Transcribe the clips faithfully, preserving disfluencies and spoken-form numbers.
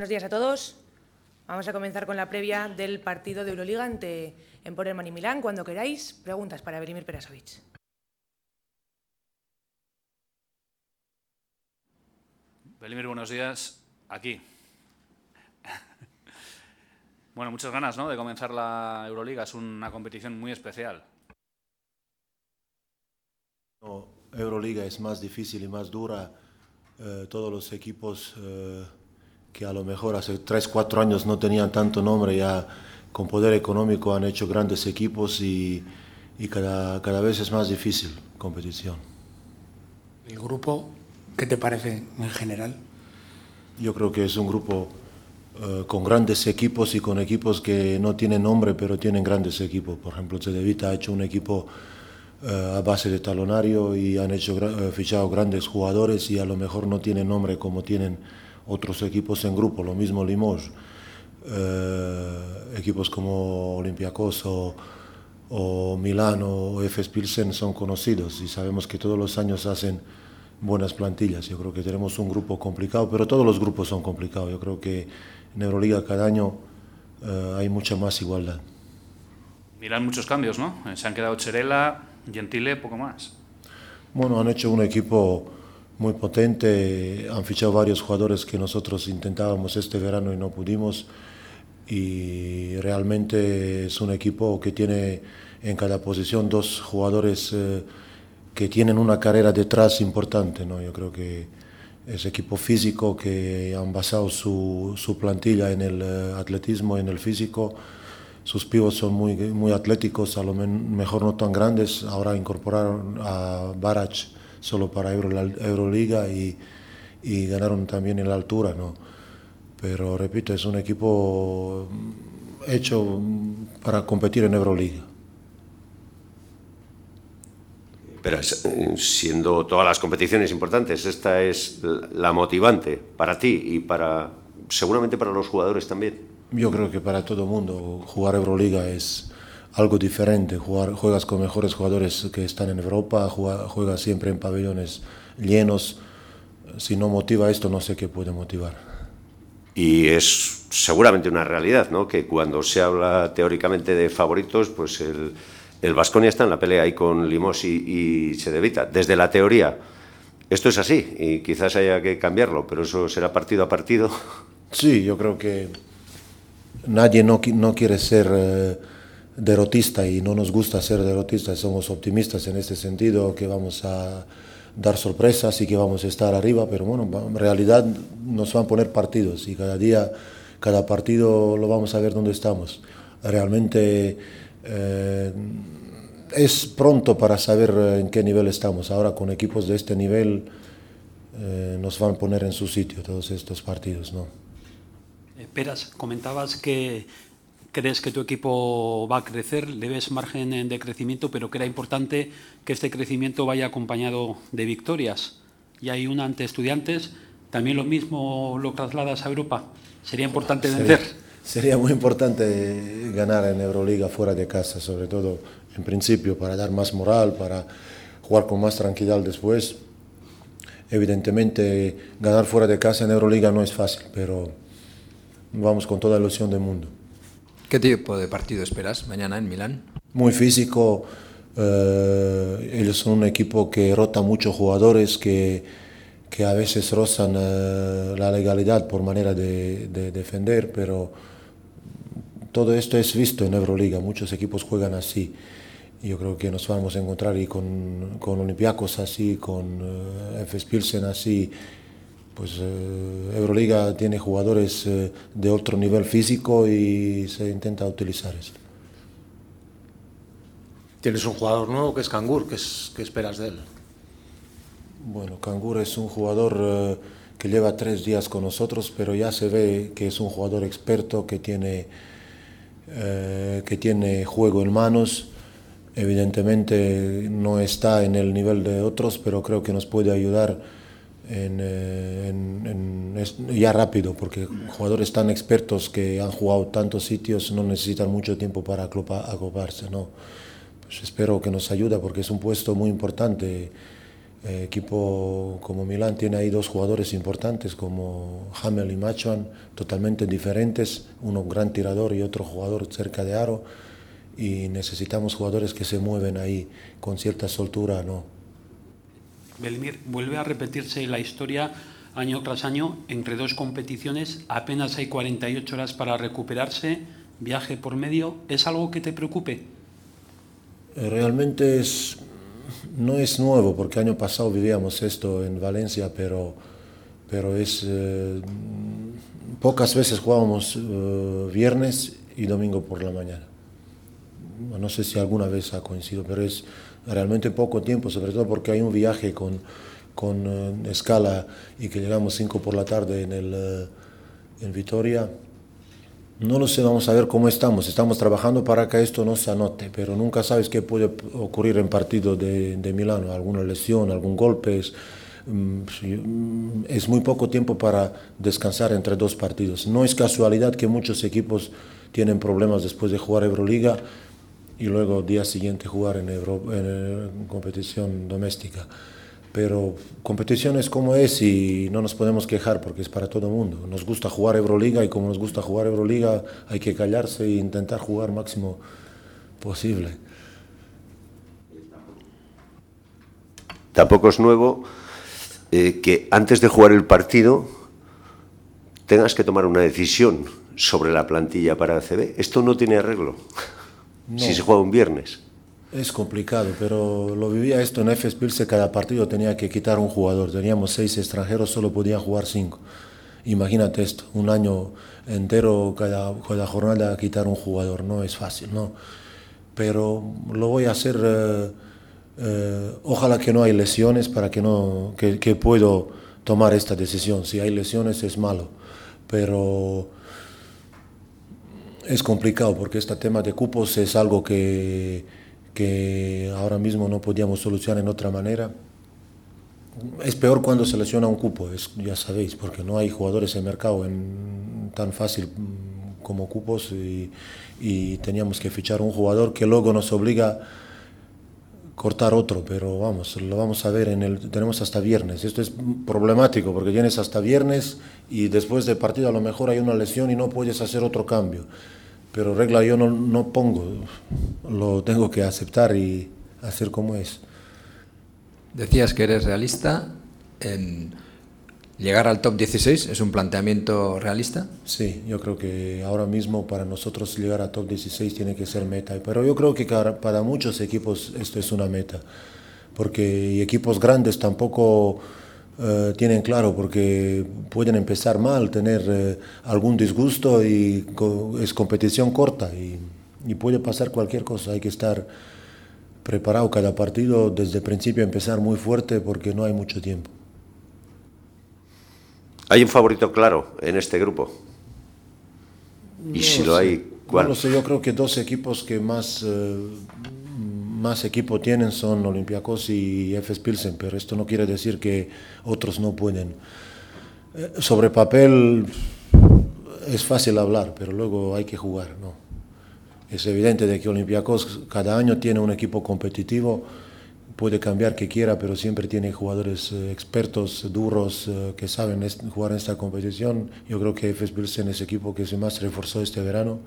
buenos días a todos. Vamos a comenzar con la previa del partido de Euroliga ante Empowerman y Milán. Cuando queráis, preguntas para Velimir Perasovic. Velimir, buenos días. Aquí. Bueno, muchas ganas, ¿no?, de comenzar la Euroliga. Es una competición muy especial. No, Euroliga es más difícil y más dura. Eh, todos los equipos eh, que a lo mejor hace tres, cuatro años no tenían tanto nombre, ya con poder económico han hecho grandes equipos y, y cada, cada vez es más difícil competición. ¿El grupo qué te parece en general? Yo creo que es un grupo eh, con grandes equipos y con equipos que no tienen nombre pero tienen grandes equipos. Por ejemplo, Cedevita ha hecho un equipo a base de talonario y han hecho uh, fichado grandes jugadores y a lo mejor no tienen nombre como tienen otros equipos en grupo, lo mismo Limoges, uh, equipos como Olympiacos o, o Milán o Efes Pilsen son conocidos y sabemos que todos los años hacen buenas plantillas. Yo creo que tenemos un grupo complicado, pero todos los grupos son complicados. Yo creo que en Euroliga cada año uh, hay mucha más igualdad. Milán muchos cambios, ¿no? Se han quedado Cherela, Gentile, poco más. Bueno, han hecho un equipo muy potente, han fichado varios jugadores que nosotros intentábamos este verano y no pudimos, y realmente es un equipo que tiene en cada posición dos jugadores eh, que tienen una carrera detrás importante, ¿no? Yo creo que es equipo físico que han basado su, su plantilla en el uh, atletismo, en el físico. Sus pibos son muy, muy atléticos, a lo mejor no tan grandes. Ahora incorporaron a Barac solo para Euro, Euroliga y, y ganaron también en la altura, ¿no? Pero repito, es un equipo hecho para competir en Euroliga. Pero siendo todas las competiciones importantes, esta es la motivante para ti y para seguramente para los jugadores también. Yo creo que para todo el mundo jugar Euroliga es algo diferente. Jugar, juegas con mejores jugadores que están en Europa, juega, juegas siempre en pabellones llenos. Si no motiva esto, no sé qué puede motivar. Y es seguramente una realidad, ¿no?, que cuando se habla teóricamente de favoritos, pues el, el Baskonia está en la pelea ahí con Limoges y, y Cedevita. Desde la teoría, esto es así y quizás haya que cambiarlo, pero eso será partido a partido. Sí, yo creo que nadie no, no quiere ser eh, derrotista y no nos gusta ser derrotistas, somos optimistas en este sentido, que vamos a dar sorpresas y que vamos a estar arriba, pero bueno, en realidad nos van a poner partidos y cada día, cada partido lo vamos a ver dónde estamos. Realmente eh, es pronto para saber en qué nivel estamos. Ahora con equipos de este nivel eh, nos van a poner en su sitio todos estos partidos, ¿no? Peras, comentabas que crees que tu equipo va a crecer, le ves margen de crecimiento, pero que era importante que este crecimiento vaya acompañado de victorias. Y hay una ante Estudiantes, ¿también lo mismo lo trasladas a Europa? ¿Sería importante vencer? Sería, sería muy importante ganar en Euroliga fuera de casa, sobre todo en principio para dar más moral, para jugar con más tranquilidad después. Evidentemente ganar fuera de casa en Euroliga no es fácil, pero vamos con toda la ilusión del mundo. ¿Qué tipo de partido esperas mañana en Milán? Muy físico. Eh, ellos son un equipo que rota muchos jugadores, que, que a veces rozan eh, la legalidad por manera de, de defender, pero todo esto es visto en Euroliga. Muchos equipos juegan así. Yo creo que nos vamos a encontrar y con, con Olympiacos así, con uh, Efes Pilsen así. Pues eh, Euroliga tiene jugadores eh, de otro nivel físico y se intenta utilizar eso. Tienes un jugador nuevo que es Cangur, ¿qué, es, qué esperas de él? Bueno, Cangur es un jugador eh, que lleva tres días con nosotros, pero ya se ve que es un jugador experto, que tiene, eh, que tiene juego en manos. Evidentemente no está en el nivel de otros, pero creo que nos puede ayudar En, en, en, ya rápido, porque jugadores tan expertos que han jugado tantos sitios no necesitan mucho tiempo para acoplarse, ¿no? Pues espero que nos ayude porque es un puesto muy importante. Eh, equipo como Milán tiene ahí dos jugadores importantes como Hamel y Machuan, totalmente diferentes, uno gran tirador y otro jugador cerca de aro, y necesitamos jugadores que se mueven ahí con cierta soltura, ¿no? Belmir, vuelve a repetirse la historia año tras año entre dos competiciones, apenas hay cuarenta y ocho horas para recuperarse, viaje por medio, ¿es algo que te preocupe? Eh, realmente es, no es nuevo, porque año pasado vivíamos esto en Valencia, pero, pero es, eh, pocas veces jugábamos eh, viernes y domingo por la mañana. No sé si alguna vez ha coincidido, pero es realmente poco tiempo, sobre todo porque hay un viaje con, con uh, escala y que llegamos cinco por la tarde en, el, uh, en Vitoria. No lo sé, vamos a ver cómo estamos. Estamos trabajando para que esto no se anote, pero nunca sabes qué puede ocurrir en partido de, de Milán, alguna lesión, algún golpe. Es, um, es muy poco tiempo para descansar entre dos partidos. No es casualidad que muchos equipos tienen problemas después de jugar Euroliga y luego día siguiente jugar en, Euro, en, en competición doméstica. Pero competición es como es y no nos podemos quejar porque es para todo el mundo. Nos gusta jugar Euroliga y como nos gusta jugar Euroliga hay que callarse e intentar jugar máximo posible. Tampoco es nuevo eh, que antes de jugar el partido tengas que tomar una decisión sobre la plantilla para A C B. Esto no tiene arreglo. No, si se juega un viernes. Es complicado, pero lo vivía esto en Efes Pilsen, cada partido tenía que quitar un jugador. Teníamos seis extranjeros, solo podían jugar cinco. Imagínate esto, un año entero, cada, cada jornada quitar un jugador, no es fácil, ¿no? Pero lo voy a hacer, eh, eh, ojalá que no hay lesiones para que no, que, que puedo tomar esta decisión. Si hay lesiones es malo, pero es complicado porque este tema de cupos es algo que, que ahora mismo no podíamos solucionar en otra manera. Es peor cuando se lesiona un cupo, es, ya sabéis, porque no hay jugadores en el mercado en, tan fácil como cupos y, y teníamos que fichar un jugador que luego nos obliga a cortar otro, pero vamos, lo vamos a ver, en el, tenemos hasta viernes. Esto es problemático porque tienes hasta viernes y después del partido a lo mejor hay una lesión y no puedes hacer otro cambio. Pero regla yo no, no pongo, lo tengo que aceptar y hacer como es. Decías que eres realista. En llegar al top dieciséis es un planteamiento realista. Sí, yo creo que ahora mismo para nosotros llegar a top dieciséis tiene que ser meta. Pero yo creo que para muchos equipos esto es una meta. Porque equipos grandes tampoco uh, tienen claro, porque pueden empezar mal, tener uh, algún disgusto y co es competición corta y, y puede pasar cualquier cosa. Hay que estar preparado cada partido desde el principio, empezar muy fuerte porque no hay mucho tiempo. ¿Hay un favorito claro en este grupo? Y no si lo lo sé. hay, ¿cuál? No lo sé, yo creo que dos equipos que más, eh, más equipo tienen son Olympiacos y Efes Pilsen, pero esto no quiere decir que otros no pueden. Eh, sobre papel es fácil hablar, pero luego hay que jugar, ¿no? Es evidente de que Olympiacos cada año tiene un equipo competitivo, puede cambiar que quiera, pero siempre tiene jugadores eh, expertos, duros, eh, que saben jugar en esta competición. Yo creo que Efes Pilsen es el equipo que se más reforzó este verano.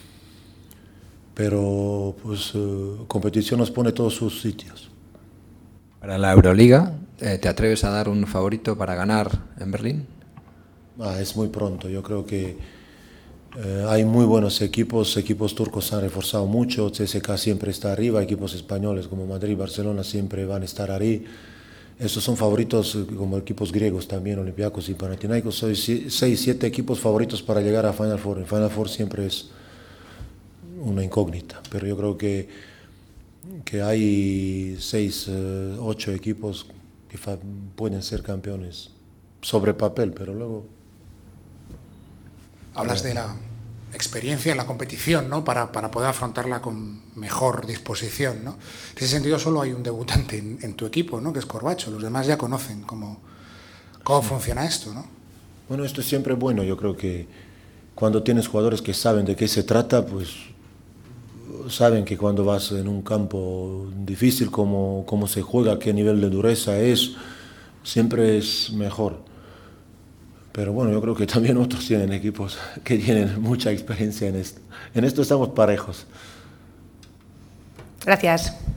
Pero pues eh, competición nos pone todos sus sitios. Para la Euroliga, eh, ¿te atreves a dar un favorito para ganar en Berlín? Ah, es muy pronto, yo creo que Eh, hay muy buenos equipos, equipos turcos se han reforzado mucho, C S K siempre está arriba, equipos españoles como Madrid, Barcelona siempre van a estar ahí. Estos son favoritos como equipos griegos también, Olympiacos y Panathinaikos. Son seis, siete equipos favoritos para llegar a Final Four. El Final Four siempre es una incógnita, pero yo creo que, que hay seis, eh, ocho equipos que pueden ser campeones sobre papel, pero luego... Hablas de la experiencia en la competición, ¿no? Para, para poder afrontarla con mejor disposición, ¿no? En ese sentido solo hay un debutante en, en tu equipo, ¿no? Que es Corbacho. Los demás ya conocen cómo, cómo sí. funciona esto, ¿no? Bueno, esto es siempre bueno. Yo creo que cuando tienes jugadores que saben de qué se trata, pues saben que cuando vas en un campo difícil, cómo, cómo se juega, qué nivel de dureza es, siempre es mejor. Pero bueno, yo creo que también otros tienen equipos que tienen mucha experiencia en esto. En esto estamos parejos. Gracias.